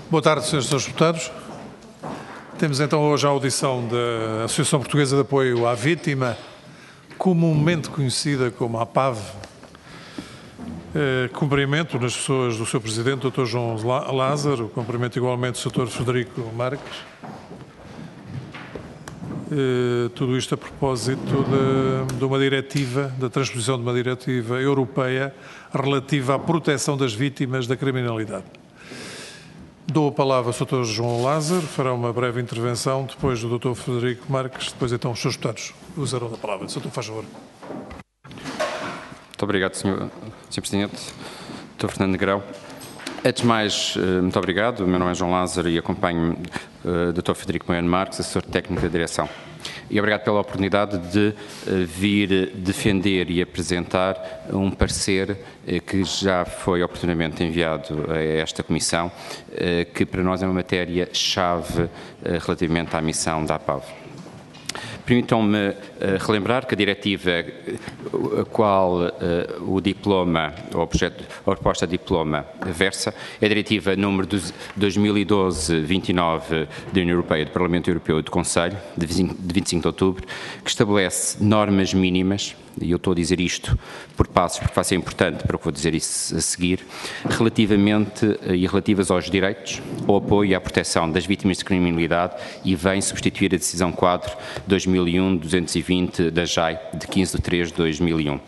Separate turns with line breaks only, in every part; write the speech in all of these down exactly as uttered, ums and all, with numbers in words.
Boa tarde, senhores deputados. Temos então hoje a audição da Associação Portuguesa de Apoio à Vítima, comumente conhecida como a APAV. Eh, cumprimento nas pessoas do seu Presidente, doutor João Lázaro, cumprimento igualmente o doutor Frederico Marques. Eh, tudo isto a propósito de, de uma diretiva, da transposição de uma diretiva europeia relativa à proteção das vítimas da criminalidade. Dou a palavra ao doutor João Lázaro, fará uma breve intervenção, depois do doutor Frederico Marques, depois então os seus deputados usarão a palavra. doutor, faz favor.
Muito obrigado, senhor senhor Presidente. doutor Fernando Negrão. Antes de mais, muito obrigado. O meu nome é João Lázaro e acompanho o doutor Frederico Moiano Marques, assessor técnico da direção. E obrigado pela oportunidade de vir defender e apresentar um parecer que já foi oportunamente enviado a esta Comissão, que para nós é uma matéria-chave relativamente à missão da APAV. Permitam-me uh, relembrar que a diretiva a qual uh, o diploma, ou o projeto, ou a proposta de diploma versa, é a diretiva número dois mil e doze vinte e nove da União Europeia, do Parlamento Europeu e do Conselho, de vinte e cinco de outubro, que estabelece normas mínimas, e eu estou a dizer isto por passos, porque vai ser importante para o que vou dizer isso a seguir, relativamente uh, e relativas aos direitos, ao apoio e à proteção das vítimas de criminalidade, e vem substituir a decisão quadro dois mil e um duzentos e vinte da J A I, de quinze de três de dois mil e um.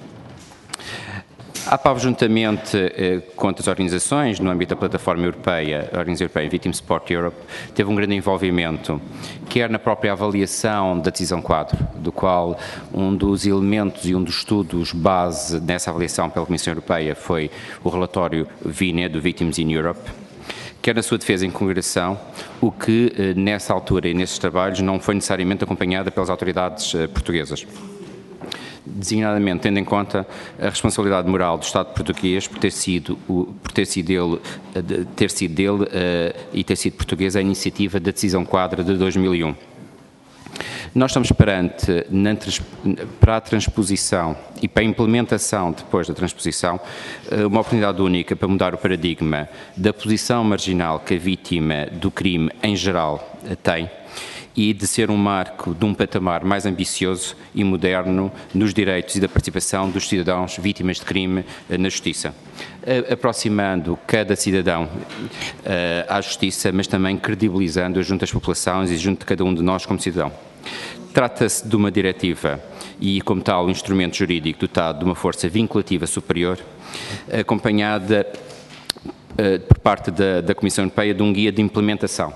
A APAV, juntamente eh, com outras organizações, no âmbito da plataforma europeia, a Organização Europeia Victim Support Europe, teve um grande envolvimento, quer na própria avaliação da decisão quadro, do qual um dos elementos e um dos estudos base nessa avaliação pela Comissão Europeia foi o relatório V I N E, do Victims in Europe, quer na sua defesa em congregação, o que nessa altura e nesses trabalhos não foi necessariamente acompanhada pelas autoridades portuguesas. Designadamente, tendo em conta a responsabilidade moral do Estado português por ter sido, por ter sido dele, ter sido dele uh, e ter sido portuguesa a iniciativa da decisão quadra de dois mil e um. Nós estamos perante, na, para a transposição e para a implementação depois da transposição, uma oportunidade única para mudar o paradigma da posição marginal que a vítima do crime em geral tem e de ser um marco de um patamar mais ambicioso e moderno nos direitos e da participação dos cidadãos vítimas de crime na justiça, aproximando cada cidadão uh, à justiça, mas também credibilizando-a junto às populações e junto de cada um de nós como cidadão. Trata-se de uma diretiva e, como tal, um instrumento jurídico dotado de uma força vinculativa superior, acompanhada uh, por parte da, da Comissão Europeia de um guia de implementação,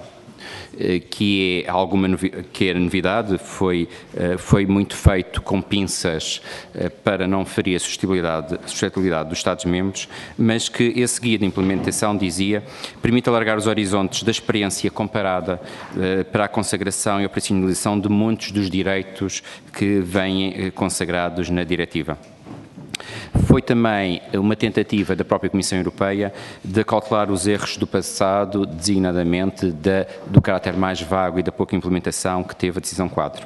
que é alguma que é novidade, foi, foi muito feito com pinças para não ferir a suscetibilidade, suscetibilidade dos Estados-membros, mas que esse guia de implementação, dizia, permite alargar os horizontes da experiência comparada para a consagração e operacionalização de muitos dos direitos que vêm consagrados na diretiva. Foi também uma tentativa da própria Comissão Europeia de acautelar os erros do passado, designadamente da, do caráter mais vago e da pouca implementação que teve a decisão quadro.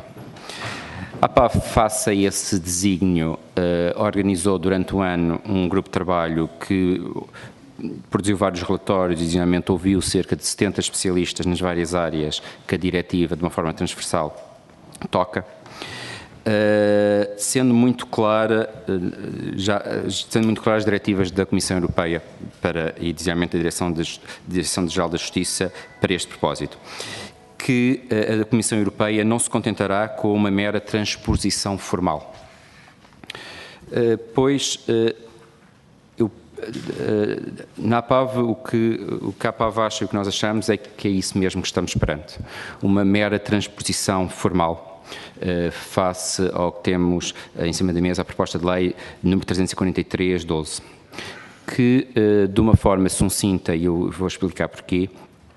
A APAV, face a esse desígnio, uh, organizou durante o ano um grupo de trabalho que produziu vários relatórios e, designadamente, ouviu cerca de setenta especialistas nas várias áreas que a diretiva, de uma forma transversal, toca. Uh, sendo muito clara, uh, já, sendo muito claras as diretivas da Comissão Europeia para, e, designadamente, a Direção, de, Direção Geral da Justiça para este propósito, que uh, a Comissão Europeia não se contentará com uma mera transposição formal, uh, pois uh, eu, uh, na APAV o que, o que a APAV acha e o que nós achamos é que é isso mesmo que estamos perante, uma mera transposição formal. Uh, face ao que temos uh, em cima da mesa, a proposta de lei número trezentos e quarenta e três barra doze, que uh, de uma forma sucinta, e eu vou explicar porquê,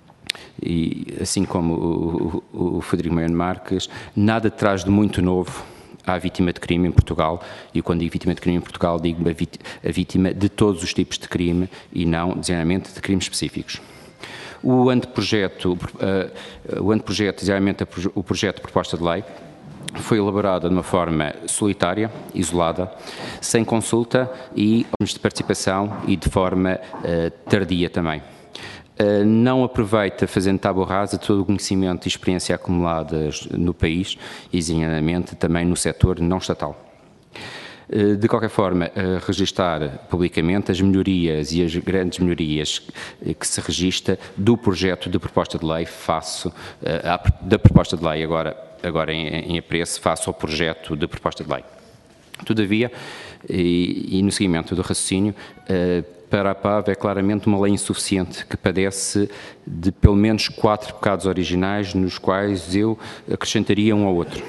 e assim como o, o, o Frederico Moiano Marques, nada traz de muito novo à vítima de crime em Portugal, e quando digo vítima de crime em Portugal, digo a, vit, a vítima de todos os tipos de crime e não, designadamente, de crimes específicos. O anteprojeto, uh, o anteprojeto, designadamente o projeto de proposta de lei, foi elaborada de uma forma solitária, isolada, sem consulta e de participação e de forma uh, tardia também. não aproveita, fazendo tábua rasa, todo o conhecimento e experiência acumuladas no país e, designadamente, também no setor não estatal. De qualquer forma, registar publicamente as melhorias e as grandes melhorias que se registra do projeto de proposta de lei face da proposta de lei agora, agora em, em apreço face ao projeto de proposta de lei. Todavia, e, e no seguimento do raciocínio, para a P A V é claramente uma lei insuficiente que padece de pelo menos quatro pecados originais, nos quais eu acrescentaria um ao outro.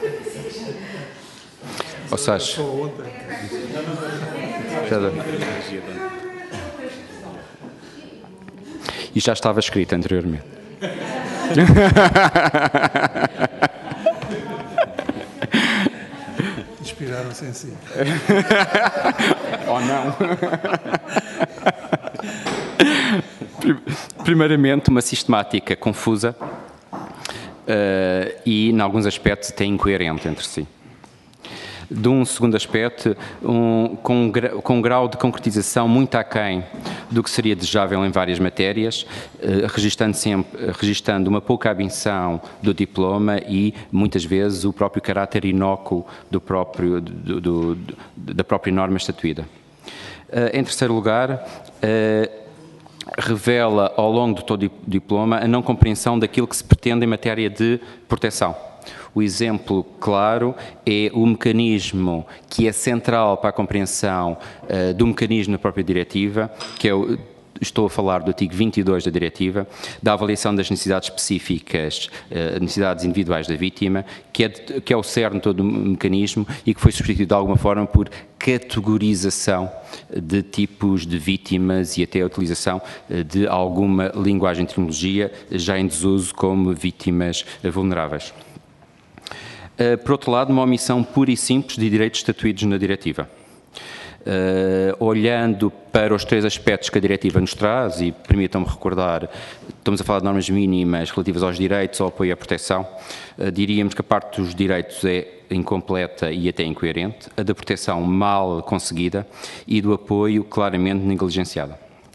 Ou seja, e já estava escrito anteriormente.
Inspiraram-se em si.
Ou não? Primeiramente, uma sistemática confusa uh, e, em alguns aspectos, até incoerente entre si. De um segundo aspecto, um, com, um gra, com um grau de concretização muito aquém do que seria desejável em várias matérias, eh, registando, sempre, registando uma pouca ambição do diploma e, muitas vezes, o próprio caráter inócuo do próprio, do, do, do, da própria norma estatuída. Eh, em terceiro lugar, eh, revela, ao longo do todo o diploma, a não compreensão daquilo que se pretende em matéria de proteção. O exemplo claro é o mecanismo que é central para a compreensão uh, do mecanismo da própria diretiva, que é o, estou a falar do artigo vinte e dois da diretiva, da avaliação das necessidades específicas, uh, necessidades individuais da vítima, que é, de, que é o cerne de todo o mecanismo e que foi substituído de alguma forma por categorização de tipos de vítimas e até a utilização de alguma linguagem de terminologia já em desuso como vítimas vulneráveis. Por outro lado, uma omissão pura e simples de direitos estatuídos na diretiva. Uh, olhando para os três aspectos que a diretiva nos traz, e permitam-me recordar, estamos a falar de normas mínimas relativas aos direitos, ao apoio e à proteção, uh, diríamos que a parte dos direitos é incompleta e até incoerente, a da proteção mal conseguida e do apoio claramente negligenciada.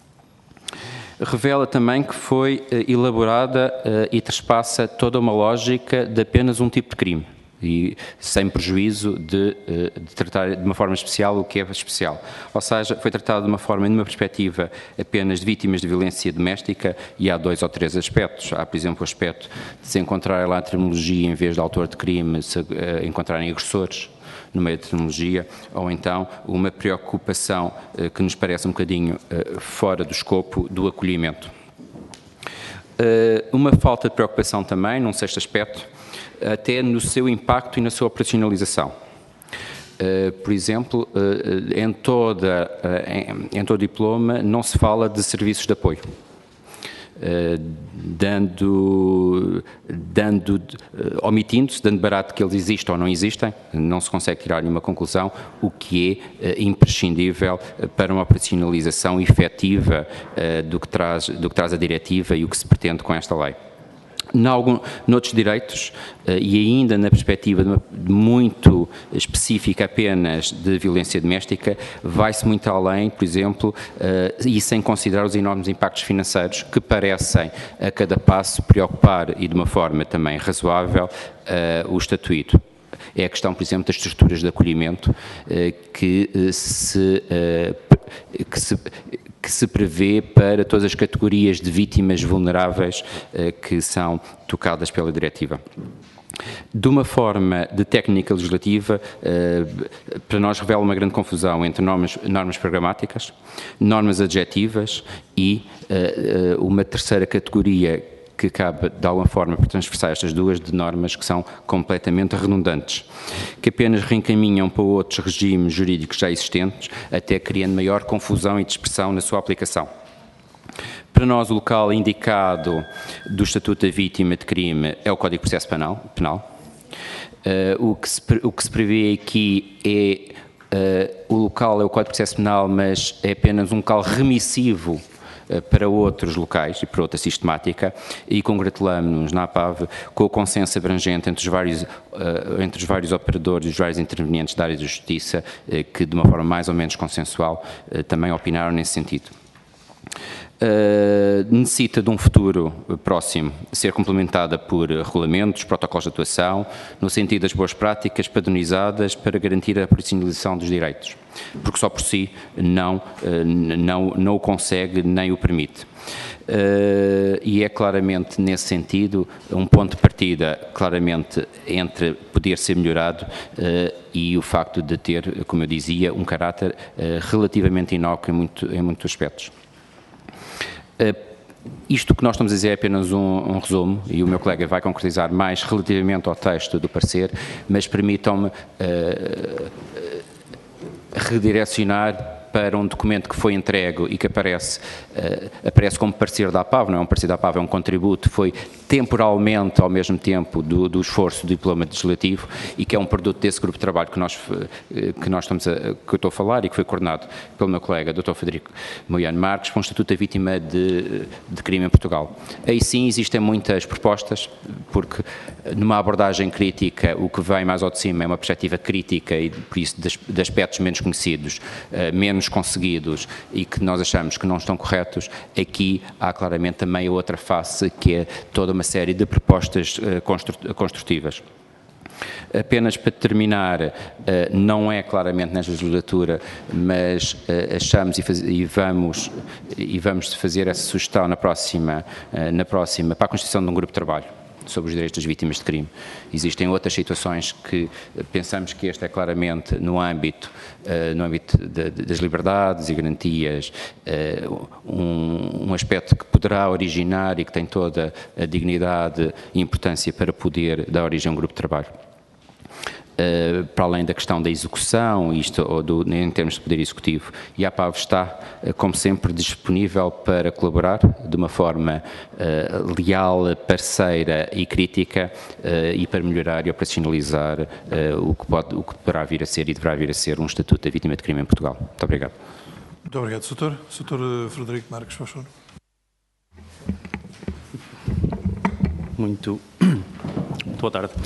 Revela também que foi uh, elaborada uh, e trespassa toda uma lógica de apenas um tipo de crime, e sem prejuízo de, de tratar de uma forma especial o que é especial. Ou seja, foi tratado de uma forma, numa perspectiva apenas de vítimas de violência doméstica, e há dois ou três aspectos. Há, por exemplo, o aspecto de se encontrar lá a terminologia, em vez de autor de crime, se uh, encontrarem agressores no meio da terminologia, ou então uma preocupação uh, que nos parece um bocadinho uh, fora do escopo do acolhimento. Uh, uma falta de preocupação também, num sexto aspecto, até no seu impacto e na sua operacionalização. Uh, por exemplo, uh, em, toda, uh, em, em todo diploma não se fala de serviços de apoio, uh, dando, dando, uh, omitindo-se, dando barato que eles existem ou não existem, não se consegue tirar nenhuma conclusão, o que é uh, imprescindível para uma operacionalização efetiva uh, do, que traz, do que traz a diretiva e o que se pretende com esta lei. Em noutros direitos, e ainda na perspectiva de uma, muito específica apenas de violência doméstica, vai-se muito além, por exemplo, e sem considerar os enormes impactos financeiros que parecem a cada passo preocupar, e de uma forma também razoável, o estatuído. É a questão, por exemplo, das estruturas de acolhimento que se, que se que se prevê para todas as categorias de vítimas vulneráveis eh, que são tocadas pela diretiva. De uma forma de técnica legislativa, eh, para nós revela uma grande confusão entre normas, normas programáticas, normas adjetivas e eh, uma terceira categoria que cabe, de alguma forma, para transversar estas duas, de normas que são completamente redundantes, que apenas reencaminham para outros regimes jurídicos já existentes, até criando maior confusão e dispersão na sua aplicação. Para nós, o local indicado do Estatuto da Vítima de Crime é o Código de Processo Penal. penal. Uh, o, que se, o que se prevê aqui é, uh, o local é o Código de Processo Penal, mas é apenas um local remissivo para outros locais e para outra sistemática, e congratulamos-nos na A P A V com o consenso abrangente entre os vários, uh, entre os vários operadores e os vários intervenientes da área da justiça, uh, que de uma forma mais ou menos consensual uh, também opinaram nesse sentido. Uh, necessita de um futuro próximo ser complementada por regulamentos, protocolos de atuação, no sentido das boas práticas padronizadas para garantir a operacionalização dos direitos, porque só por si não, uh, não, não o consegue nem o permite. Uh, e é claramente nesse sentido um ponto de partida claramente entre poder ser melhorado uh, e o facto de ter, como eu dizia, um caráter uh, relativamente inócuo em, muito, em muitos aspectos. Uh, isto que nós estamos a dizer é apenas um, um resumo, e o meu colega vai concretizar mais relativamente ao texto do parecer, mas permitam-me uh, uh, redirecionar para um documento que foi entregue e que aparece, uh, aparece como parecer da A P A V, não é um parecer da A P A V, é um contributo, foi temporalmente ao mesmo tempo do, do esforço do diploma legislativo e que é um produto desse grupo de trabalho que nós, que nós estamos a, que eu estou a falar e que foi coordenado pelo meu colega doutor Frederico Moiano Marques para o Estatuto da Vítima de, de Crime em Portugal. Aí sim existem muitas propostas, porque numa abordagem crítica o que vem mais ao de cima é uma perspectiva crítica e por isso de, de aspectos menos conhecidos, uh, menos conseguidos e que nós achamos que não estão corretos. Aqui há claramente também a outra face, que é toda uma série de propostas uh, construtivas. Apenas para terminar, uh, não é claramente nesta legislatura, mas uh, achamos e, faz, e, vamos, e vamos fazer essa sugestão na próxima, uh, na próxima, para a constituição de um grupo de trabalho sobre os direitos das vítimas de crime. Existem outras situações que pensamos que este é claramente no âmbito, uh, no âmbito de, de, das liberdades e garantias, uh, um, um aspecto que poderá originar e que tem toda a dignidade e importância para poder dar origem a um grupo de trabalho. Uh, para além da questão da execução, isto ou do, em termos de poder executivo, e a A P A V está, uh, como sempre, disponível para colaborar de uma forma uh, leal, parceira e crítica uh, e para melhorar e operacionalizar uh, o, que pode, o que poderá vir a ser e deverá vir a ser um Estatuto da Vítima de Crime em Portugal. Muito obrigado.
Muito obrigado, doutor. doutor Frederico Marques, por favor.
Muito, muito boa tarde.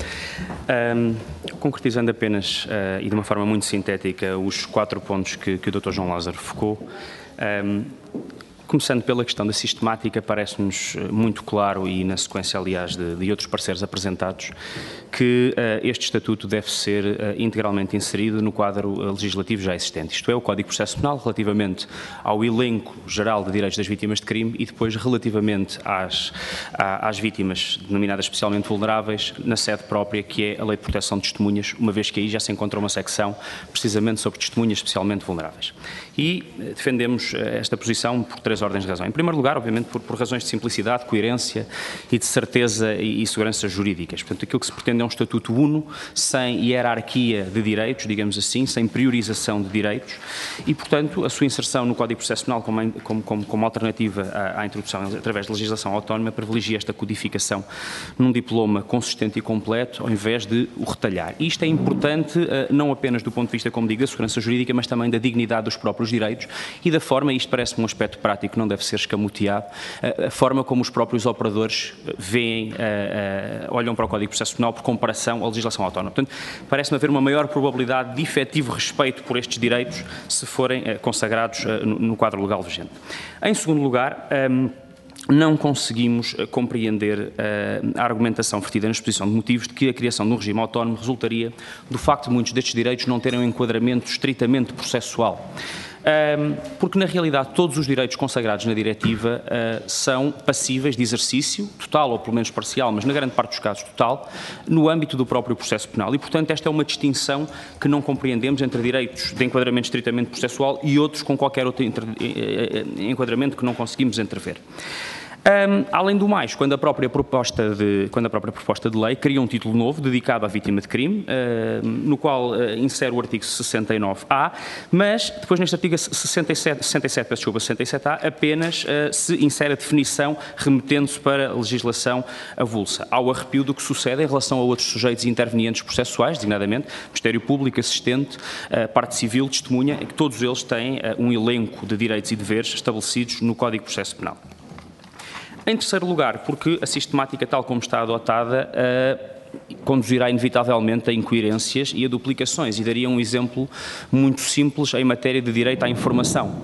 Um, concretizando apenas uh, e de uma forma muito sintética os quatro pontos que, que o doutor João Lázaro focou, um, começando pela questão da sistemática, parece-nos muito claro, e na sequência, aliás, de, de outros parceiros apresentados, que uh, este Estatuto deve ser uh, integralmente inserido no quadro uh, legislativo já existente. Isto é, o Código de Processo Penal, relativamente ao elenco geral de direitos das vítimas de crime e depois relativamente às, às vítimas denominadas especialmente vulneráveis, na sede própria, que é a Lei de Proteção de Testemunhas, uma vez que aí já se encontra uma secção precisamente sobre testemunhas especialmente vulneráveis. E uh, defendemos uh, esta posição por três ordens de razão. Em primeiro lugar, obviamente, por, por razões de simplicidade, coerência e de certeza e, e segurança jurídicas. Portanto, aquilo que se pretende é um estatuto uno, sem hierarquia de direitos, digamos assim, sem priorização de direitos e, portanto, a sua inserção no Código de Processo Penal como, como, como, como alternativa à, à introdução através de legislação autónoma privilegia esta codificação num diploma consistente e completo, ao invés de o retalhar. E isto é importante, não apenas do ponto de vista, como digo, da segurança jurídica, mas também da dignidade dos próprios direitos e da forma, e isto parece-me um aspecto prático que não deve ser escamoteado, a, a forma como os próprios operadores veem, a, a, olham para o Código de Processo Penal por comparação à legislação autónoma. Portanto, parece-me haver uma maior probabilidade de efetivo respeito por estes direitos se forem eh, consagrados eh, no, no quadro legal vigente. Em segundo lugar, um, não conseguimos uh, compreender uh, a argumentação vertida na exposição de motivos de que a criação de um regime autónomo resultaria do facto de muitos destes direitos não terem um enquadramento estritamente processual. Um, porque, na realidade, todos os direitos consagrados na diretiva uh, são passíveis de exercício, total ou pelo menos parcial, mas na grande parte dos casos total, no âmbito do próprio processo penal. E, portanto, esta é uma distinção que não compreendemos entre direitos de enquadramento estritamente processual e outros com qualquer outro enquadramento que não conseguimos entrever. Um, além do mais, quando a, própria proposta de, quando a própria proposta de lei cria um título novo dedicado à vítima de crime, uh, no qual uh, insere o artigo sessenta e nove A, mas depois neste artigo sessenta e sete, sessenta e sete, peço desculpa, sessenta e sete A, apenas uh, se insere a definição remetendo-se para a legislação avulsa, ao arrepio do que sucede em relação a outros sujeitos intervenientes processuais, designadamente Ministério Público, assistente, uh, parte civil, testemunha, que todos eles têm uh, um elenco de direitos e deveres estabelecidos no Código de Processo Penal. Em terceiro lugar, porque a sistemática tal como está adotada uh, conduzirá inevitavelmente a incoerências e a duplicações e daria um exemplo muito simples em matéria de direito à informação.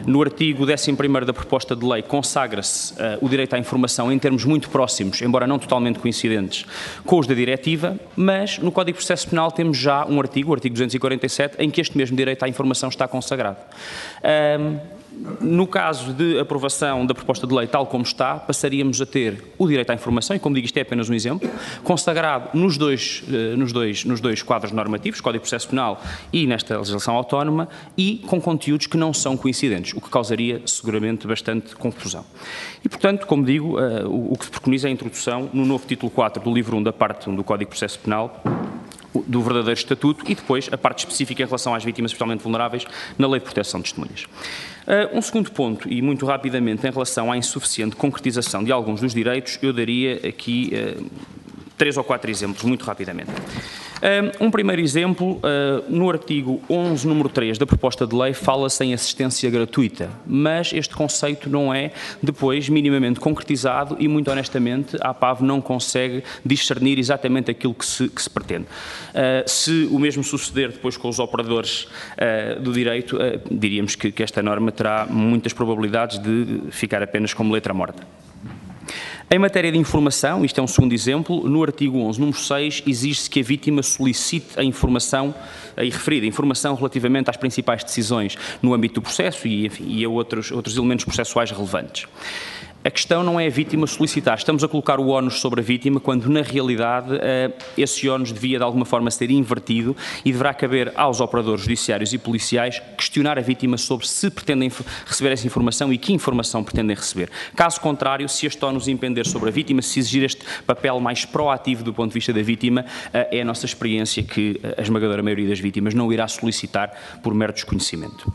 No artigo décimo primeiro da proposta de lei consagra-se uh, o direito à informação em termos muito próximos, embora não totalmente coincidentes, com os da diretiva, mas no Código de Processo Penal temos já um artigo, o artigo duzentos e quarenta e sete, em que este mesmo direito à informação está consagrado. Um, No caso de aprovação da proposta de lei tal como está, passaríamos a ter o direito à informação, e como digo, isto é apenas um exemplo, consagrado nos dois, nos dois, nos dois quadros normativos, Código de Processo Penal e nesta legislação autónoma, e com conteúdos que não são coincidentes, o que causaria seguramente bastante confusão. E, portanto, como digo, o que se preconiza é a introdução no novo título quatro do livro um da parte um do Código de Processo Penal, do verdadeiro estatuto, e depois a parte específica em relação às vítimas especialmente vulneráveis na Lei de Proteção de Testemunhas. Uh, um segundo ponto, e muito rapidamente, em relação à insuficiente concretização de alguns dos direitos, eu daria aqui uh, três ou quatro exemplos, muito rapidamente. Um primeiro exemplo, no artigo onze, número três da proposta de lei, fala-se em assistência gratuita, mas este conceito não é depois minimamente concretizado e, muito honestamente, a APAV não consegue discernir exatamente aquilo que se, que se pretende. Se o mesmo suceder depois com os operadores do direito, diríamos que, que esta norma terá muitas probabilidades de ficar apenas como letra morta. Em matéria de informação, isto é um segundo exemplo, no artigo onze, número seis, exige-se que a vítima solicite a informação, aí referida, informação relativamente às principais decisões no âmbito do processo e, enfim, e a outros, outros elementos processuais relevantes. A questão não é a vítima solicitar, estamos a colocar o ónus sobre a vítima quando, na realidade, esse ónus devia, de alguma forma, ser invertido e deverá caber aos operadores judiciários e policiais questionar a vítima sobre se pretendem receber essa informação e que informação pretendem receber. Caso contrário, se este ónus impender sobre a vítima, se exigir este papel mais proativo do ponto de vista da vítima, é a nossa experiência que a esmagadora maioria das vítimas não irá solicitar por mero desconhecimento.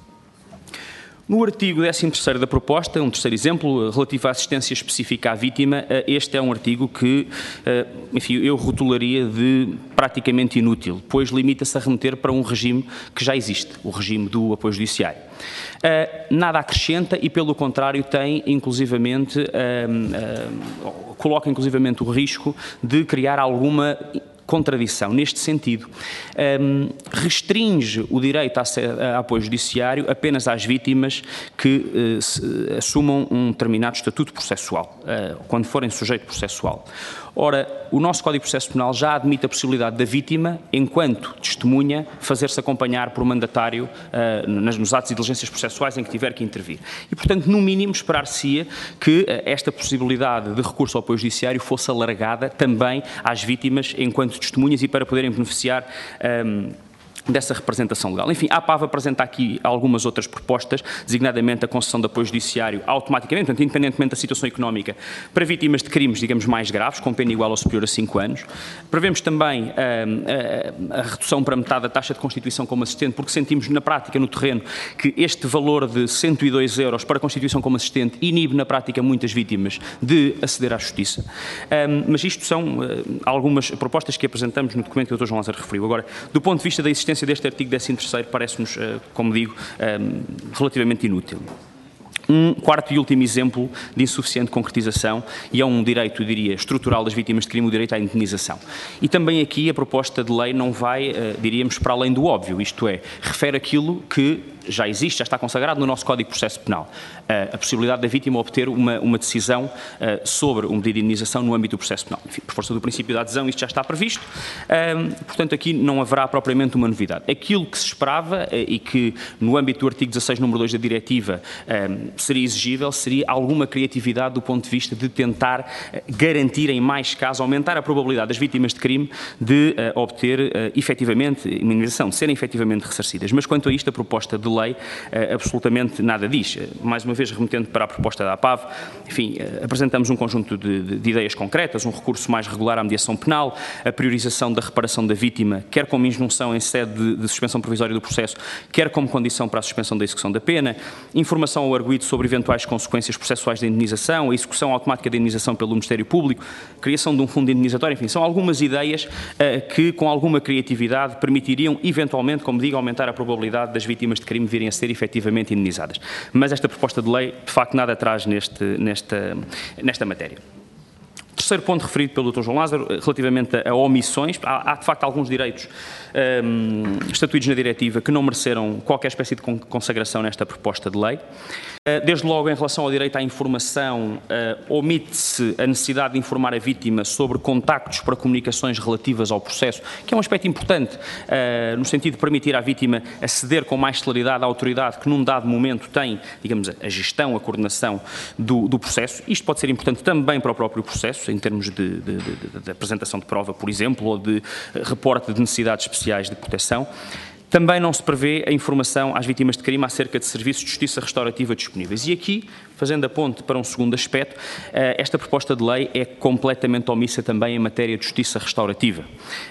No artigo décimo terceiro da proposta, um terceiro exemplo, relativo à assistência específica à vítima, este é um artigo que, enfim, eu rotularia de praticamente inútil, pois limita-se a remeter para um regime que já existe, o regime do apoio judiciário. Nada acrescenta e, pelo contrário, tem, inclusivamente, coloca, inclusivamente, o risco de criar alguma contradição. Neste sentido, um, restringe o direito a, a apoio judiciário apenas às vítimas que uh, se, assumam um determinado estatuto processual, uh, quando forem sujeito processual. Ora, o nosso Código de Processo Penal já admite a possibilidade da vítima, enquanto testemunha, fazer-se acompanhar por mandatário uh, nos atos e diligências processuais em que tiver que intervir. E, portanto, no mínimo, esperar-se-ia que uh, esta possibilidade de recurso ao apoio judiciário fosse alargada também às vítimas enquanto testemunhas e para poderem beneficiar um, dessa representação legal. Enfim, a APAV apresenta aqui algumas outras propostas, designadamente a concessão de apoio judiciário automaticamente, portanto, independentemente da situação económica, para vítimas de crimes, digamos, mais graves, com pena igual ou superior a cinco anos. Prevemos também a, a, a redução para metade da taxa de constituição como assistente, porque sentimos na prática, no terreno, que este valor de cento e dois euros para a constituição como assistente inibe na prática muitas vítimas de aceder à justiça. Um, mas isto são uh, algumas propostas que apresentamos no documento que o doutor João Lázaro referiu. Agora, do ponto de vista da existência deste artigo décimo terceiro parece-nos, como digo, relativamente inútil. Um quarto e último exemplo de insuficiente concretização, e é um direito, eu diria, estrutural das vítimas de crime, o direito à indemnização. E também aqui a proposta de lei não vai, diríamos, para além do óbvio, isto é, refere aquilo que já existe, já está consagrado no nosso Código de Processo Penal, a possibilidade da vítima obter uma, uma decisão sobre um pedido de indemnização no âmbito do processo penal. Enfim, por força do princípio da adesão, isto já está previsto, portanto aqui não haverá propriamente uma novidade. Aquilo que se esperava e que no âmbito do artigo dezasseis, número dois da diretiva, seria exigível, seria alguma criatividade do ponto de vista de tentar garantir em mais casos, aumentar a probabilidade das vítimas de crime de obter efetivamente uma indemnização, de serem efetivamente ressarcidas. Mas quanto a isto, a proposta de lei absolutamente nada diz. Mais uma vez, remetendo para a proposta da APAV, enfim, apresentamos um conjunto de, de, de ideias concretas, um recurso mais regular à mediação penal, a priorização da reparação da vítima, quer como injunção em sede de, de suspensão provisória do processo, quer como condição para a suspensão da execução da pena, informação ao arguido sobre eventuais consequências processuais da indemnização, a execução automática da indemnização pelo Ministério Público, criação de um fundo indemnizatório, enfim, são algumas ideias uh, que, com alguma criatividade, permitiriam, eventualmente, como digo, aumentar a probabilidade das vítimas de crime virem a ser efetivamente indemnizadas. Mas esta proposta de lei, de facto, nada traz neste, nesta, nesta matéria. terceiro ponto referido pelo doutor João Lázaro, relativamente a, a omissões, há, há de facto alguns direitos um, estatuídos na diretiva que não mereceram qualquer espécie de consagração nesta proposta de lei. Desde logo, em relação ao direito à informação, uh, omite-se a necessidade de informar a vítima sobre contactos para comunicações relativas ao processo, que é um aspecto importante, uh, no sentido de permitir à vítima aceder com mais celeridade à autoridade que num dado momento tem, digamos, a gestão, a coordenação do, do processo. Isto pode ser importante também para o próprio processo, em termos de, de, de, de apresentação de prova, por exemplo, ou de reporte de necessidades especiais de proteção. Também não se prevê a informação às vítimas de crime acerca de serviços de justiça restaurativa disponíveis. E aqui, fazendo a ponte para um segundo aspecto, esta proposta de lei é completamente omissa também em matéria de justiça restaurativa.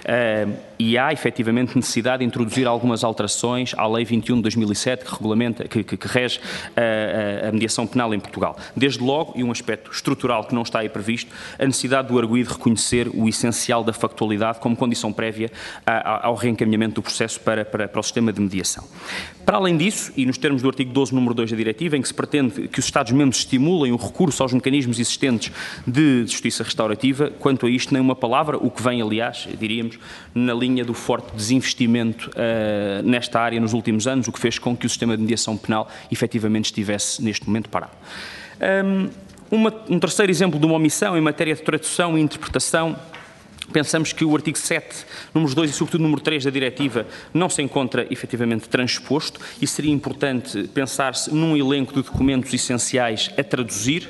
E há, efetivamente, necessidade de introduzir algumas alterações à Lei vinte e um de dois mil e sete, que regulamenta, que, que, que rege a, a mediação penal em Portugal. Desde logo, e um aspecto estrutural que não está aí previsto, a necessidade do arguido reconhecer o essencial da factualidade como condição prévia ao reencaminhamento do processo para, para, para o sistema de mediação. Para além disso, e nos termos do artigo doze, número dois da diretiva, em que se pretende que os Estados-membros estimulem o recurso aos mecanismos existentes de justiça restaurativa, quanto a isto nem uma palavra, o que vem, aliás, diríamos, na linha do forte desinvestimento uh, nesta área nos últimos anos, o que fez com que o sistema de mediação penal efetivamente estivesse neste momento parado. Um, uma, um terceiro exemplo de uma omissão em matéria de tradução e interpretação. Pensamos que o artigo sete, números dois e sobretudo número três da diretiva não se encontra efetivamente transposto e seria importante pensar-se num elenco de documentos essenciais a traduzir.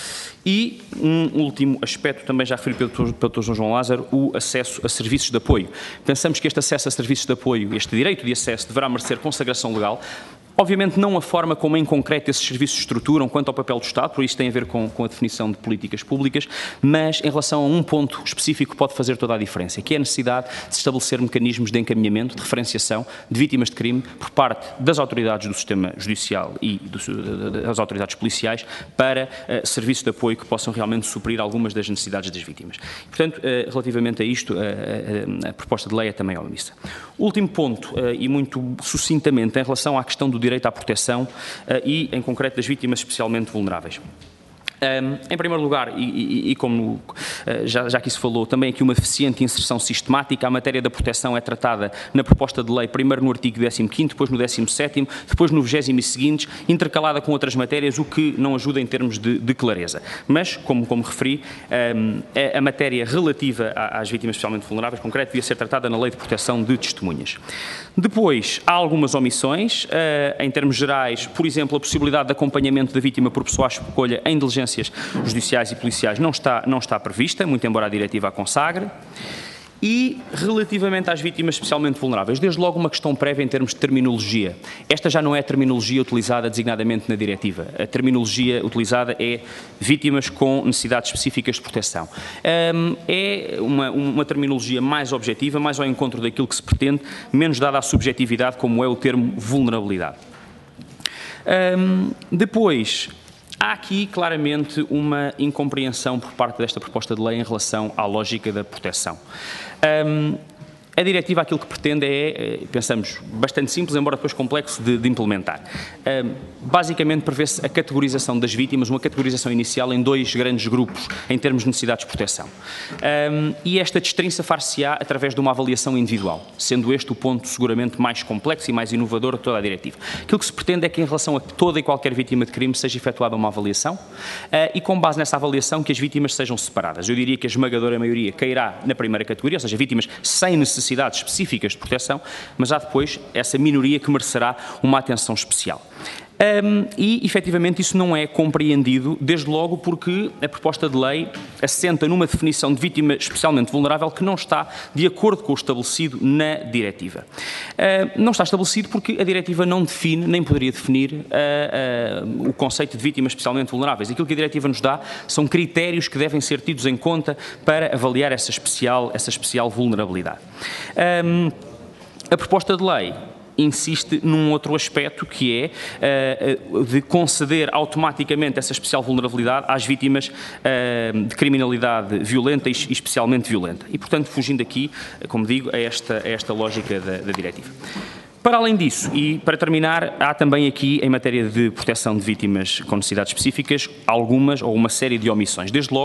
E um último aspecto, também já referido pelo doutor João Lázaro, o acesso a serviços de apoio. Pensamos que este acesso a serviços de apoio, este direito de acesso, deverá merecer consagração legal. Obviamente não a forma como em concreto esses serviços se estruturam quanto ao papel do Estado, por isso tem a ver com, com a definição de políticas públicas, mas em relação a um ponto específico que pode fazer toda a diferença, que é a necessidade de se estabelecer mecanismos de encaminhamento, de referenciação de vítimas de crime por parte das autoridades do sistema judicial e do, das autoridades policiais para uh, serviços de apoio que possam realmente suprir algumas das necessidades das vítimas. Portanto, uh, relativamente a isto, uh, uh, a proposta de lei é também omissa. Último ponto, uh, e muito sucintamente, em relação à questão do direito à proteção uh, e, em concreto, das vítimas especialmente vulneráveis. Um, em primeiro lugar, e, e, e como uh, já, já aqui se falou, também aqui uma deficiente inserção sistemática. A matéria da proteção é tratada na proposta de lei, primeiro no artigo décimo quinto, depois no décimo sétimo, depois no vigésimo e seguintes, intercalada com outras matérias, o que não ajuda em termos de, de clareza. Mas, como, como referi, um, a, a matéria relativa às vítimas especialmente vulneráveis, concreto, devia ser tratada na lei de proteção de testemunhas. Depois, há algumas omissões, uh, em termos gerais, por exemplo, a possibilidade de acompanhamento da vítima por pessoa à escolha em diligência judiciais e policiais não está, não está prevista, muito embora a diretiva a consagre. E, relativamente às vítimas especialmente vulneráveis, desde logo uma questão prévia em termos de terminologia. Esta já não é a terminologia utilizada designadamente na diretiva. A terminologia utilizada é vítimas com necessidades específicas de proteção. Um, é uma, uma terminologia mais objetiva, mais ao encontro daquilo que se pretende, menos dada à subjetividade, como é o termo vulnerabilidade. Um, depois... Há aqui, claramente, uma incompreensão por parte desta proposta de lei em relação à lógica da proteção. Um, A diretiva aquilo que pretende é, pensamos, bastante simples, embora depois complexo de, de implementar. Um, basicamente prevê-se a categorização das vítimas, uma categorização inicial em dois grandes grupos em termos de necessidades de proteção. Um, e esta destrinça far-se-á através de uma avaliação individual, sendo este o ponto seguramente mais complexo e mais inovador de toda a diretiva. Aquilo que se pretende é que em relação a toda e qualquer vítima de crime seja efetuada uma avaliação uh, e com base nessa avaliação que as vítimas sejam separadas. Eu diria que a esmagadora maioria cairá na primeira categoria, ou seja, vítimas sem necessidade necessidades específicas de proteção, mas há depois essa minoria que merecerá uma atenção especial. Um, e, efetivamente, isso não é compreendido, desde logo porque a proposta de lei assenta numa definição de vítima especialmente vulnerável que não está de acordo com o estabelecido na diretiva. Uh, não está estabelecido porque a diretiva não define, nem poderia definir, uh, uh, o conceito de vítimas especialmente vulneráveis. Aquilo que a diretiva nos dá são critérios que devem ser tidos em conta para avaliar essa especial, essa especial vulnerabilidade. Um, a proposta de lei insiste num outro aspecto, que é uh, de conceder automaticamente essa especial vulnerabilidade às vítimas uh, de criminalidade violenta e especialmente violenta. E, portanto, fugindo aqui, como digo, a esta, a esta lógica da, da diretiva. Para além disso, e para terminar, há também aqui, em matéria de proteção de vítimas com necessidades específicas, algumas ou uma série de omissões. Desde logo,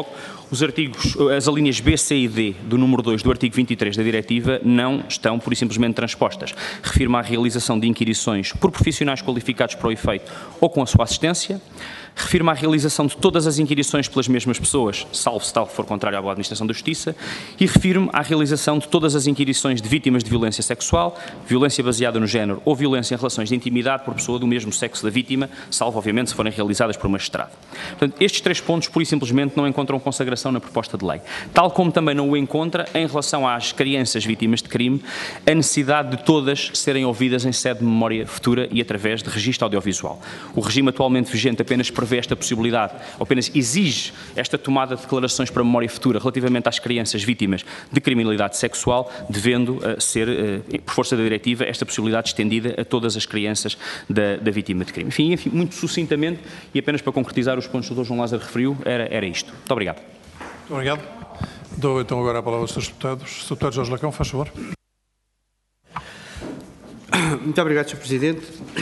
Os artigos, as alíneas B, C e D do número dois do artigo vinte e três da diretiva não estão, pura e simplesmente, transpostas. Refirma a realização de inquirições por profissionais qualificados para o efeito ou com a sua assistência. Refirma a realização de todas as inquirições pelas mesmas pessoas, salvo se tal for contrário à boa administração da Justiça, e refirma a realização de todas as inquirições de vítimas de violência sexual, violência baseada no género ou violência em relações de intimidade por pessoa do mesmo sexo da vítima, salvo, obviamente, se forem realizadas por magistrado. Portanto, estes três pontos, pura e simplesmente, não encontram consagração na proposta de lei. Tal como também não o encontra, em relação às crianças vítimas de crime, a necessidade de todas serem ouvidas em sede de memória futura e através de registro audiovisual. O regime atualmente vigente apenas prevê esta possibilidade, ou apenas exige esta tomada de declarações para memória futura relativamente às crianças vítimas de criminalidade sexual, devendo uh, ser, uh, por força da diretiva, esta possibilidade estendida a todas as crianças da, da vítima de crime. Enfim, enfim, muito sucintamente, e apenas para concretizar os pontos que o doutor João Lázaro referiu, era, era isto. Muito obrigado.
Muito obrigado. Dou então agora a palavra aos senhores deputados. senhor Deputado Jorge Lacão, faz favor.
Muito obrigado, senhor Presidente.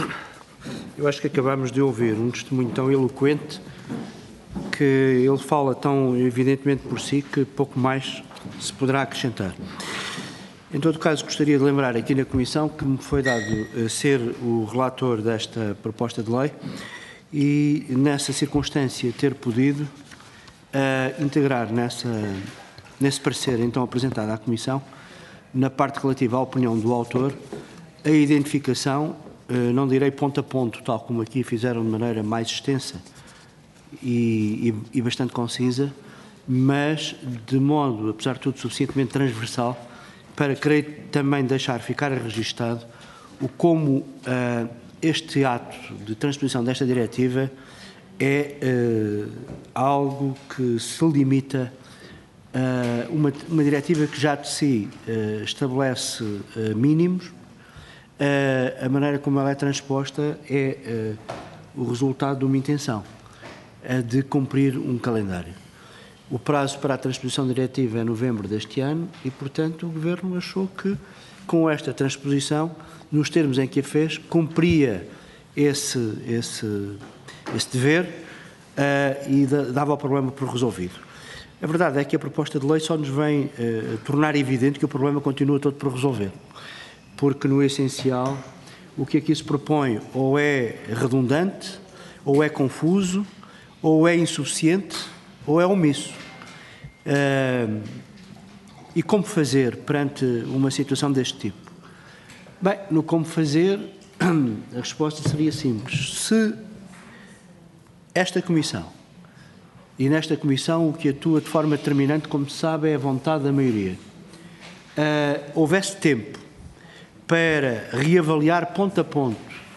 Eu acho que acabamos de ouvir um testemunho tão eloquente que ele fala tão evidentemente por si que pouco mais se poderá acrescentar. Em todo caso, gostaria de lembrar aqui na Comissão que me foi dado uh, ser o relator desta proposta de lei e, nessa circunstância, ter podido uh, integrar nessa, nesse parecer então apresentado à Comissão, na parte relativa à opinião do autor, a identificação, não direi ponto a ponto, tal como aqui fizeram de maneira mais extensa e, e, e bastante concisa, mas de modo, apesar de tudo, suficientemente transversal, para, creio, também deixar ficar registado o como uh, este ato de transposição desta diretiva é uh, algo que se limita a uh, uma, uma diretiva que já de si uh, estabelece uh, mínimos. Uh, a maneira como ela é transposta é uh, o resultado de uma intenção, uh, de cumprir um calendário. O prazo para a transposição diretiva é novembro deste ano e, portanto, o Governo achou que, com esta transposição, nos termos em que a fez, cumpria esse, esse, esse dever uh, e dava o problema por resolvido. A verdade é que a proposta de lei só nos vem uh, tornar evidente que o problema continua todo por resolver. Porque, no essencial, o que aqui se propõe ou é redundante, ou é confuso, ou é insuficiente, ou é omisso. Uh, e como fazer perante uma situação deste tipo? Bem, no como fazer, a resposta seria simples. Se esta Comissão, e nesta Comissão o que atua de forma determinante, como se sabe, é a vontade da maioria, uh, houvesse tempo para reavaliar ponto a ponto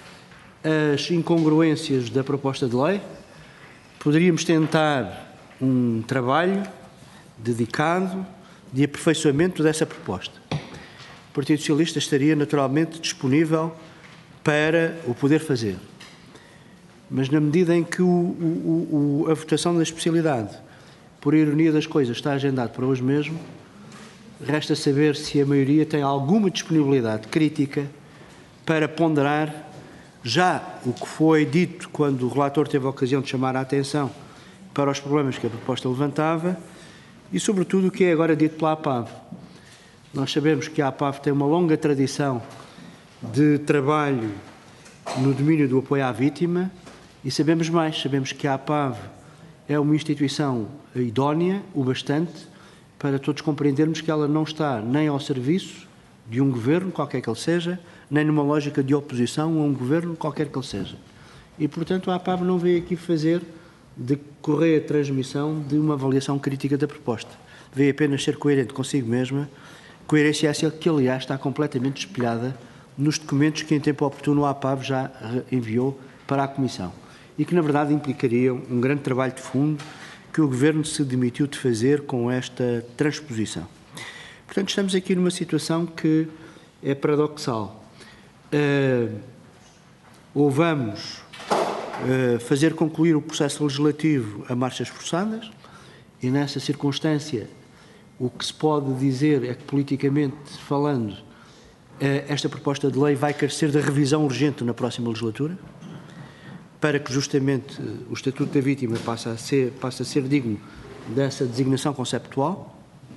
as incongruências da proposta de lei, poderíamos tentar um trabalho dedicado de aperfeiçoamento dessa proposta. O Partido Socialista estaria naturalmente disponível para o poder fazer. Mas na medida em que o, o, o, a votação da especialidade, por ironia das coisas, está agendado para hoje mesmo, resta saber se a maioria tem alguma disponibilidade crítica para ponderar já o que foi dito quando o relator teve a ocasião de chamar a atenção para os problemas que a proposta levantava e, sobretudo, o que é agora dito pela A P A V. Nós sabemos que a A P A V tem uma longa tradição de trabalho no domínio do apoio à vítima e sabemos mais, sabemos que a A P A V é uma instituição idónea, o bastante, para todos compreendermos que ela não está nem ao serviço de um governo, qualquer que ele seja, nem numa lógica de oposição a um governo, qualquer que ele seja. E, portanto, a A P A V não veio aqui fazer decorrer a transmissão de uma avaliação crítica da proposta. Veio apenas ser coerente consigo mesma, coerência essa que, aliás, está completamente espelhada nos documentos que, em tempo oportuno, a A P A V já enviou para a Comissão e que, na verdade, implicariam um grande trabalho de fundo que o Governo se demitiu de fazer com esta transposição. Portanto, estamos aqui numa situação que é paradoxal. Uh, ou vamos uh, fazer concluir o processo legislativo a marchas forçadas, e nessa circunstância o que se pode dizer é que, politicamente falando, uh, esta proposta de lei vai carecer da revisão urgente na próxima legislatura, para que justamente o Estatuto da Vítima passe a ser, passe a ser digno dessa designação conceptual,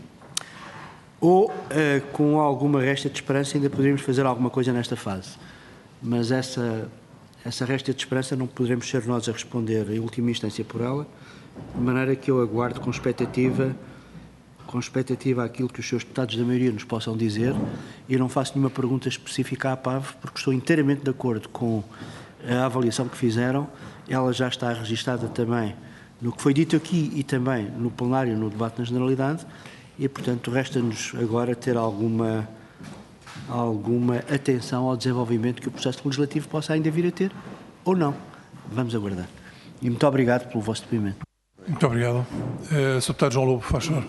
ou eh, com alguma resta de esperança ainda poderíamos fazer alguma coisa nesta fase. Mas essa, essa resta de esperança não poderemos ser nós a responder em última instância por ela, de maneira que eu aguardo com expectativa, com expectativa aquilo que os seus deputados da maioria nos possam dizer, e não faço nenhuma pergunta específica à P A V, porque estou inteiramente de acordo com a avaliação que fizeram. Ela já está registada também no que foi dito aqui e também no plenário, no debate na generalidade, e, portanto, resta-nos agora ter alguma, alguma atenção ao desenvolvimento que o processo legislativo possa ainda vir a ter, ou não. Vamos aguardar. E muito obrigado pelo vosso depoimento.
Muito obrigado. Uh, senhor Deputado João Lobo, faz favor.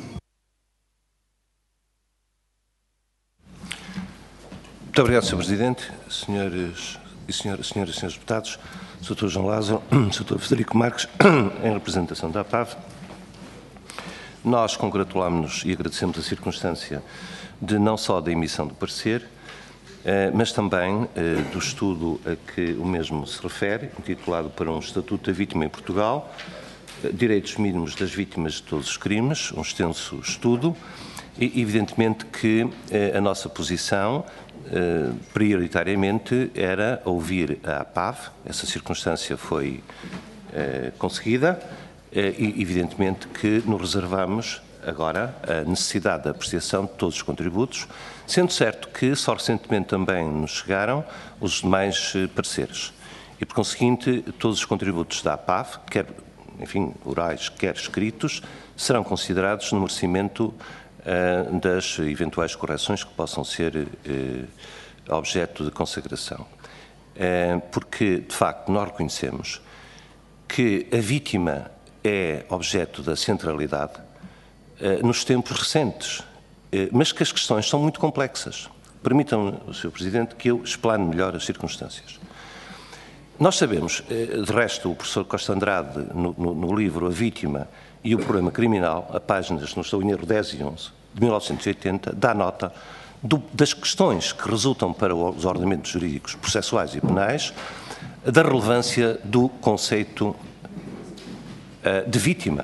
Muito obrigado, senhor Presidente, senhores e senhoras, senhoras e senhores deputados, senhor doutor João Lázaro, senhor doutor Frederico Marques, em representação da P A V. Nós congratulámos-nos e agradecemos a circunstância de não só da emissão do parecer, mas também do estudo a que o mesmo se refere, intitulado para um Estatuto da Vítima em Portugal, Direitos Mínimos das Vítimas de Todos os Crimes, um extenso estudo, e evidentemente que a nossa posição prioritariamente era ouvir a P A V, essa circunstância foi conseguida, e evidentemente que nos reservamos agora a necessidade da apreciação de todos os contributos, sendo certo que só recentemente também nos chegaram os demais pareceres. E, por conseguinte, todos os contributos da P A V, quer, enfim, orais, quer escritos, serão considerados no merecimento uh, das eventuais correções que possam ser uh, objeto de consagração. Uh, porque, de facto, nós reconhecemos que a vítima é objeto da centralidade uh, nos tempos recentes, uh, mas que as questões são muito complexas. Permitam-me, senhor Presidente, que eu explane melhor as circunstâncias. Nós sabemos, uh, de resto, o professor Costa Andrade, no, no, no livro A Vítima e o Problema Criminal, a páginas, não estou em erro, dez e onze, de mil novecentos e oitenta, dá nota do, das questões que resultam para os ordenamentos jurídicos processuais e penais da relevância do conceito de vítima,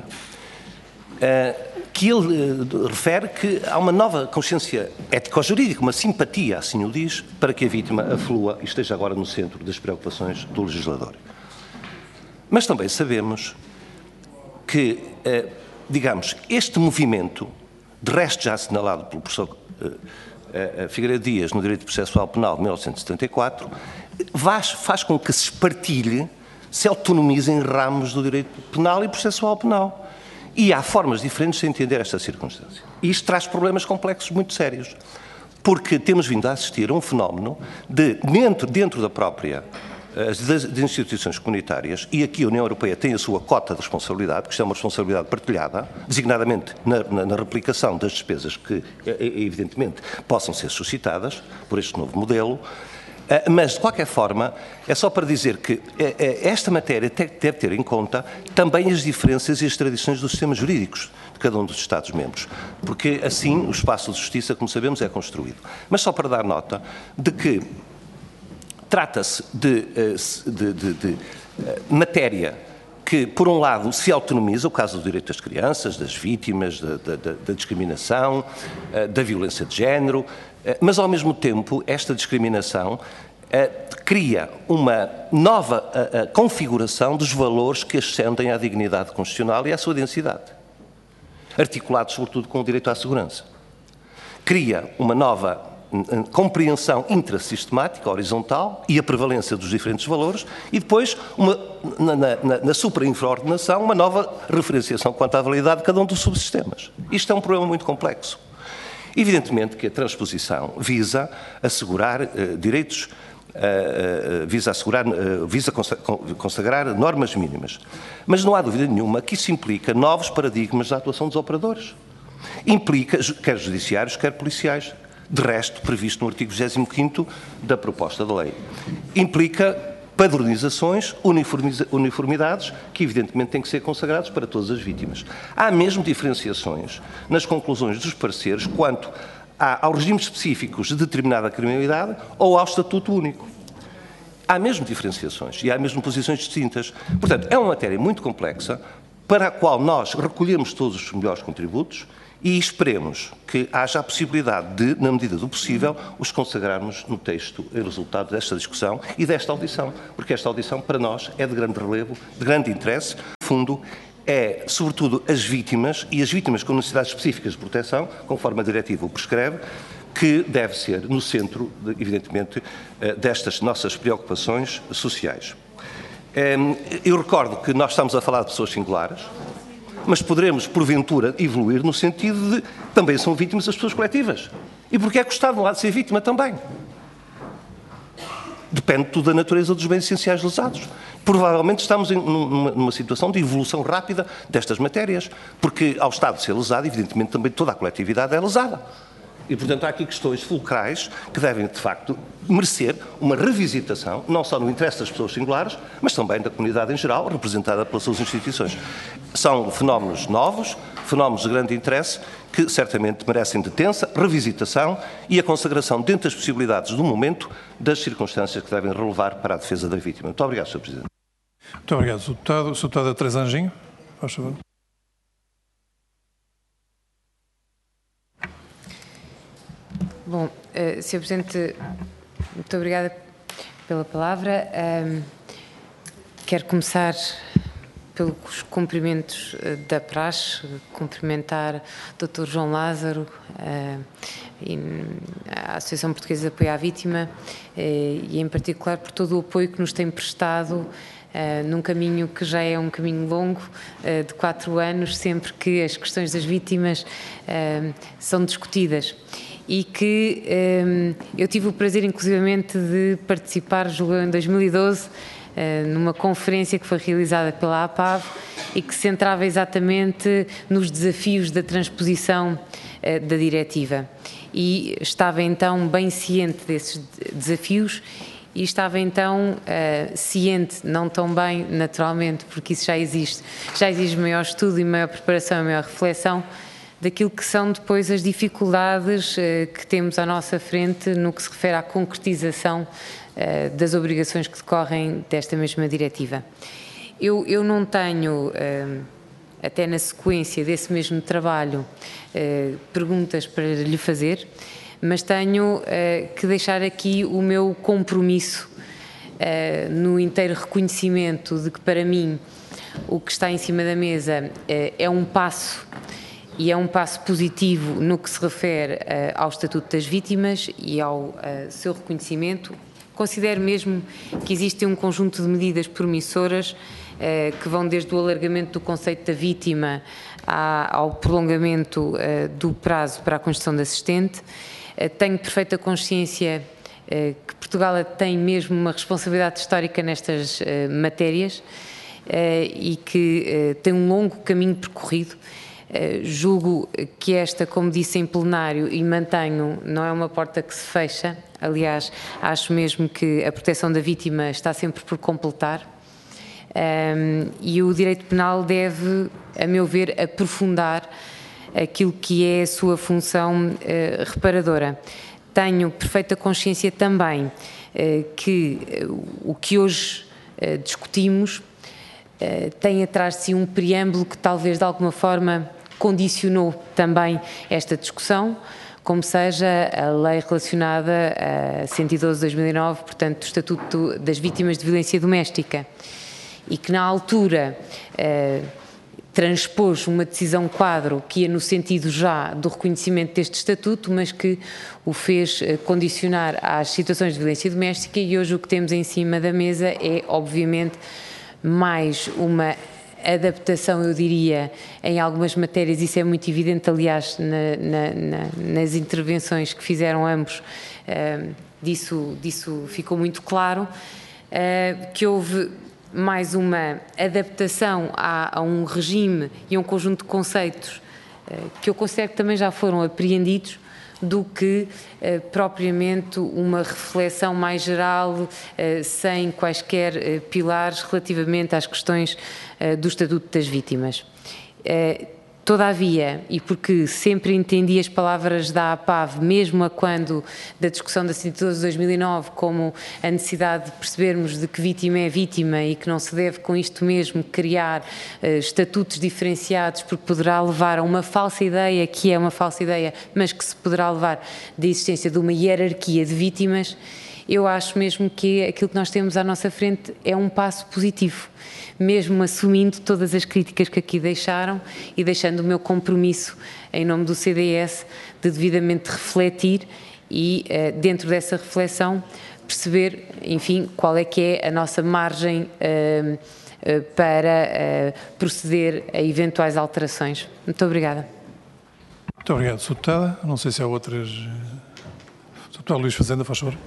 que ele refere que há uma nova consciência ético-jurídica, uma simpatia, assim o diz, para que a vítima aflua e esteja agora no centro das preocupações do legislador. Mas também sabemos que, digamos, este movimento, de resto já assinalado pelo professor Figueiredo Dias no Direito Processual Penal de mil novecentos e setenta e quatro, faz com que se espartilhe, se autonomizem ramos do direito penal e processual penal. E há formas diferentes de entender esta circunstância. E isto traz problemas complexos muito sérios, porque temos vindo a assistir a um fenómeno de, dentro, dentro da própria das instituições comunitárias, e aqui a União Europeia tem a sua cota de responsabilidade, que isto é uma responsabilidade partilhada, designadamente na, na, na replicação das despesas que, evidentemente, possam ser suscitadas por este novo modelo. Mas, de qualquer forma, é só para dizer que esta matéria deve ter em conta também as diferenças e as tradições dos sistemas jurídicos de cada um dos Estados-membros, porque assim o espaço de justiça, como sabemos, é construído. Mas só para dar nota de que trata-se de, de, de, de matéria que, por um lado, se autonomiza, o caso do direito das crianças, das vítimas, da, da, da discriminação, da violência de género, mas, ao mesmo tempo, esta discriminação cria uma nova configuração dos valores que ascendem à dignidade constitucional e à sua densidade, articulados, sobretudo, com o direito à segurança. Cria uma nova compreensão intrasistemática, horizontal, e a prevalência dos diferentes valores, e depois, uma, na, na, na supra-infraordenação, uma nova referenciação quanto à validade de cada um dos subsistemas. Isto é um problema muito complexo. Evidentemente que a transposição visa assegurar uh, direitos, uh, uh, visa, assegurar, uh, visa consagrar normas mínimas, mas não há dúvida nenhuma que isso implica novos paradigmas da atuação dos operadores. Implica, quer judiciários, quer policiais. De resto, previsto no artigo vigésimo quinto da proposta de lei. Implica padronizações, uniformidades, que evidentemente têm que ser consagrados para todas as vítimas. Há mesmo diferenciações nas conclusões dos pareceres quanto a, aos regimes específicos de determinada criminalidade ou ao estatuto único. Há mesmo diferenciações e há mesmo posições distintas. Portanto, é uma matéria muito complexa, para a qual nós recolhemos todos os melhores contributos e esperemos que haja a possibilidade de, na medida do possível, os consagrarmos no texto e resultado desta discussão e desta audição, porque esta audição, para nós, é de grande relevo, de grande interesse. No fundo, é, sobretudo, as vítimas e as vítimas com necessidades específicas de proteção, conforme a diretiva o prescreve, que deve ser no centro, evidentemente, destas nossas preocupações sociais. Eu recordo que nós estamos a falar de pessoas singulares, mas poderemos, porventura, evoluir no sentido de também são vítimas as pessoas coletivas. E porque é que o Estado não há de ser vítima também? Depende tudo da natureza dos bens essenciais lesados. Provavelmente estamos em numa, numa situação de evolução rápida destas matérias, porque ao Estado ser lesado, evidentemente também toda a coletividade é lesada. E, portanto, há aqui questões fulcrais que devem, de facto, merecer uma revisitação, não só no interesse das pessoas singulares, mas também da comunidade em geral, representada pelas suas instituições. São fenómenos novos, fenómenos de grande interesse, que certamente merecem detença, revisitação e a consagração, dentro das possibilidades do momento, das circunstâncias que devem relevar para a defesa da vítima. Muito obrigado, senhor Presidente.
Muito obrigado, senhor Deputado. senhor Deputado Teresa Anjinho, faz favor.
Bom, uh, senhor Presidente, muito obrigada pela palavra. Um, quero começar pelos cumprimentos uh, da praxe, cumprimentar o doutor João Lázaro uh, e a Associação Portuguesa de Apoio à Vítima uh, e, em particular, por todo o apoio que nos tem prestado Uh, num caminho que já é um caminho longo, uh, de quatro anos, sempre que as questões das vítimas uh, são discutidas. E que um, eu tive o prazer, inclusivamente, de participar, julgo, em dois mil e doze, uh, numa conferência que foi realizada pela A P A V e que se centrava exatamente nos desafios da transposição uh, da diretiva. E estava, então, bem ciente desses desafios e estava então uh, ciente, não tão bem naturalmente, porque isso já existe, já exige maior estudo e maior preparação e maior reflexão, daquilo que são depois as dificuldades uh, que temos à nossa frente no que se refere à concretização uh, das obrigações que decorrem desta mesma diretiva. Eu, eu não tenho, uh, até na sequência desse mesmo trabalho, uh, perguntas para lhe fazer, mas tenho uh, que deixar aqui o meu compromisso uh, no inteiro reconhecimento de que, para mim, o que está em cima da mesa uh, é um passo, e é um passo positivo no que se refere uh, ao Estatuto das Vítimas e ao uh, seu reconhecimento. Considero mesmo que existe um conjunto de medidas promissoras uh, que vão desde o alargamento do conceito da vítima à, ao prolongamento uh, do prazo para a construção de assistente. Tenho perfeita consciência que Portugal tem mesmo uma responsabilidade histórica nestas matérias e que tem um longo caminho percorrido. Julgo que esta, como disse em plenário, e mantenho, não é uma porta que se fecha. Aliás, acho mesmo que a proteção da vítima está sempre por completar. E o direito penal deve, a meu ver, aprofundar aquilo que é a sua função uh, reparadora. Tenho perfeita consciência também uh, que uh, o que hoje uh, discutimos uh, tem atrás de si um preâmbulo que talvez de alguma forma condicionou também esta discussão, como seja a lei relacionada a cento e doze de dois mil e nove, portanto, do Estatuto das Vítimas de Violência Doméstica, e que na altura uh, transpôs uma decisão quadro que ia no sentido já do reconhecimento deste estatuto, mas que o fez condicionar às situações de violência doméstica, e hoje o que temos em cima da mesa é, obviamente, mais uma adaptação, eu diria, em algumas matérias. Isso é muito evidente, aliás, na, na, na, nas intervenções que fizeram ambos, uh, disso, disso ficou muito claro, uh, que houve mais uma adaptação a, a um regime e a um conjunto de conceitos uh, que eu considero que também já foram apreendidos, do que uh, propriamente uma reflexão mais geral, uh, sem quaisquer uh, pilares relativamente às questões uh, do Estatuto das Vítimas. Uh, Todavia, e porque sempre entendi as palavras da APAV, mesmo a quando da discussão da cento e doze de dois mil e nove, como a necessidade de percebermos de que vítima é vítima e que não se deve com isto mesmo criar uh, estatutos diferenciados, porque poderá levar a uma falsa ideia, que é uma falsa ideia, mas que se poderá levar da existência de uma hierarquia de vítimas. Eu acho mesmo que aquilo que nós temos à nossa frente é um passo positivo, mesmo assumindo todas as críticas que aqui deixaram e deixando o meu compromisso em nome do C D S de devidamente refletir e, dentro dessa reflexão, perceber, enfim, qual é que é a nossa margem uh, uh, para uh, proceder a eventuais alterações. Muito obrigada.
Muito obrigado, senhor Deputada. Não sei se há outras... senhor Deputado Luís Fazenda, faz favor.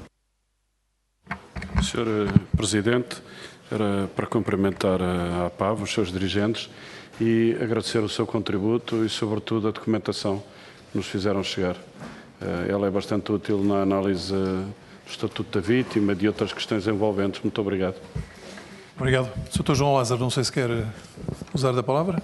senhor Presidente, era para cumprimentar a APAV, os seus dirigentes, e agradecer o seu contributo e, sobretudo, a documentação que nos fizeram chegar. Ela é bastante útil na análise do Estatuto da Vítima e de outras questões envolventes. Muito obrigado.
Obrigado. senhor doutor João Lázaro, não sei se quer usar da palavra.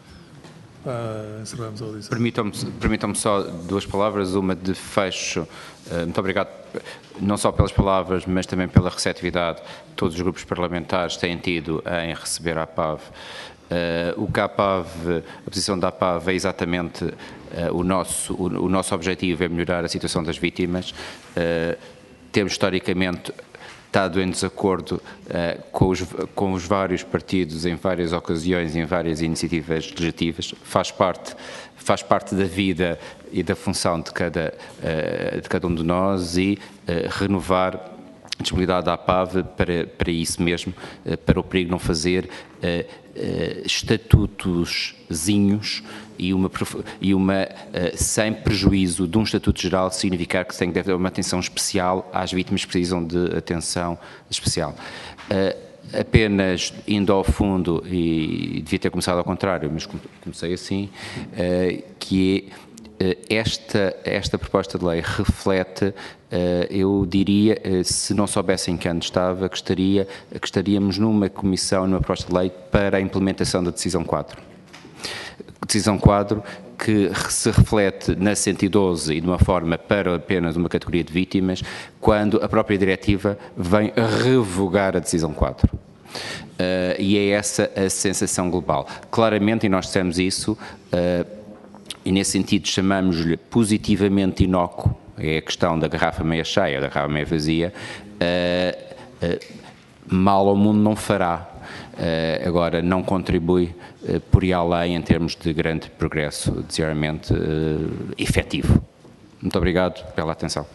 Ah, encerramos a audição.
Permitam-me permitam-me só duas palavras, uma de fecho. Muito obrigado não só pelas palavras, mas também pela receptividade que todos os grupos parlamentares têm tido em receber a APAV. O que a APAV, a posição da APAV é exatamente o nosso, o nosso objetivo é melhorar a situação das vítimas. Temos historicamente estado em desacordo uh, com, os, com os vários partidos em várias ocasiões, em várias iniciativas legislativas, faz parte, faz parte da vida e da função de cada, uh, de cada um de nós e uh, renovar a disponibilidade da APAV para, para isso mesmo, uh, para o perigo não fazer uh, uh, estatutozinhos e uma, e uma uh, sem prejuízo de um estatuto geral, significar que tem que haver uma atenção especial às vítimas que precisam de atenção especial. Uh, apenas indo ao fundo, e devia ter começado ao contrário, mas comecei assim, uh, que é, uh, esta, esta proposta de lei reflete, uh, eu diria, uh, se não soubessem que antes estava, que, estaria, que estaríamos numa comissão, numa proposta de lei para a implementação da decisão quatro. Decisão quadro que se reflete na cento e doze e de uma forma para apenas uma categoria de vítimas, quando a própria diretiva vem revogar a decisão quadro. Uh, e é essa a sensação global. Claramente, e nós dissemos isso, uh, e nesse sentido chamamos-lhe positivamente inócuo, é a questão da garrafa meia cheia, da garrafa meia vazia, uh, uh, mal ao mundo não fará. Uh, agora, não contribui uh, por ir além em termos de grande progresso, desejadamente uh, efetivo. Muito obrigado pela atenção.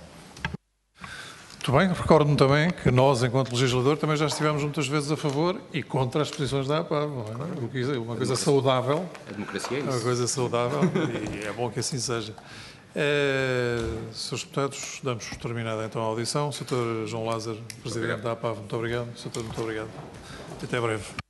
Muito bem, recordo-me também que nós, enquanto legislador, também já estivemos muitas vezes a favor e contra as posições da APAV. É? Uma coisa saudável.
A democracia é isso.
Uma coisa saudável e é bom que assim seja. É, senhores deputados, damos por terminada então a audição. senhor doutor João Lázaro, Presidente da APAV, muito obrigado. senhor doutor, muito obrigado. Até breve.